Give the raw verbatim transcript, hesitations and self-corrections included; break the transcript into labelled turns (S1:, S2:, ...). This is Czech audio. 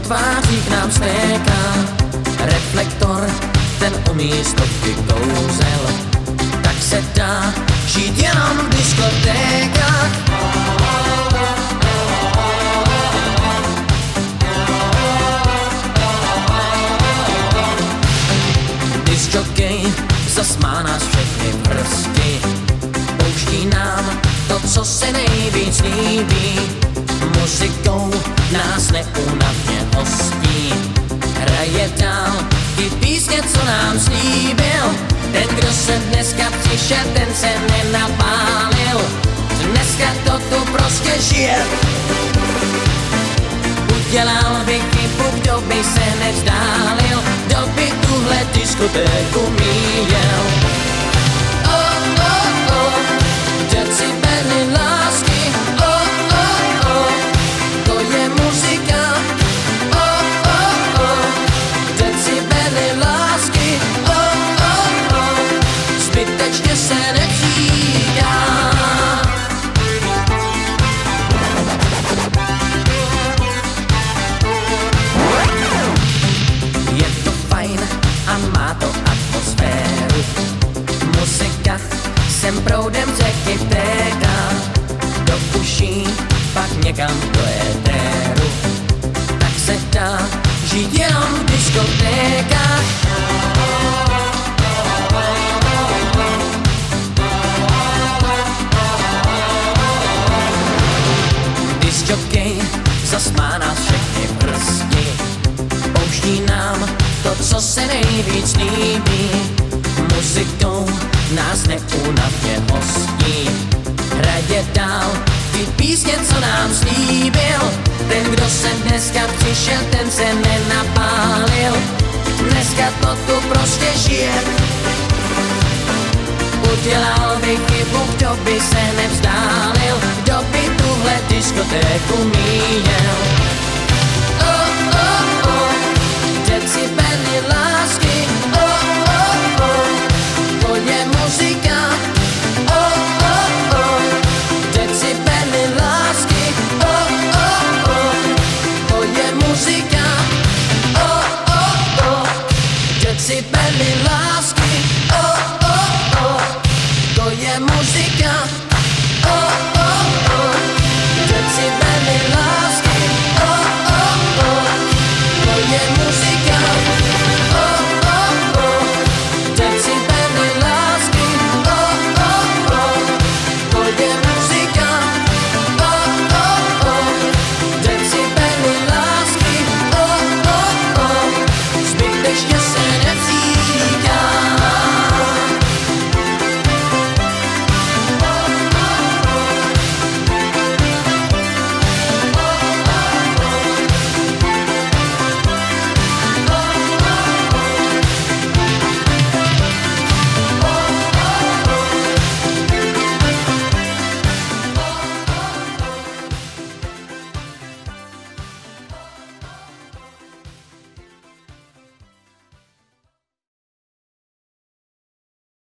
S1: tváří k nám stéká. Reflektor, ten umí stovky kouzel, tak se dá žít jenom v diskotékách. Disjokej zas má nás všechny prsty, pouští nám to, co se nejvíc líbí. Muzikou nás neúnavně hostí, hraje dál ty písně, co nám slíbil. Ten, kdo se dneska přišel, ten se nenapálil. Dneska to tu prostě žije. Udělal by chybu, kdo by se nevzdálil, kdo by tuhle diskotéku míjel. Oh, oh, oh, decibely lásky. Oh, oh, oh, to je muzika. Oh, oh, oh, decibely lásky. Oh, oh, oh, zbytečně se nepříká. Je to fajn a má to atmosféru. Muzika sem proudem řeky téká do uší, pak někam do éteru. Tak se dá žít jenom v diskotékách. Disjokej zas má nás všechny prsti, pouští nám to, co se nejvíc líbí. Muzikou nás neúnavně hostí, hraje dál ty písně, co nám slíbil. Ten, kdo se dneska přišel, ten se nenapálil. Dneska to tu prostě žije. Udělal by chybu, kdo by se nevzdálil, kdo by tuhle diskotéku míjel. Oh, oh, oh, decibely lásky. Oh, oh, oh, to je muzika. Oh, oh, oh, decibely lásky. Oh, oh, oh, to je muzika. Oh, oh, oh, decibely lásky.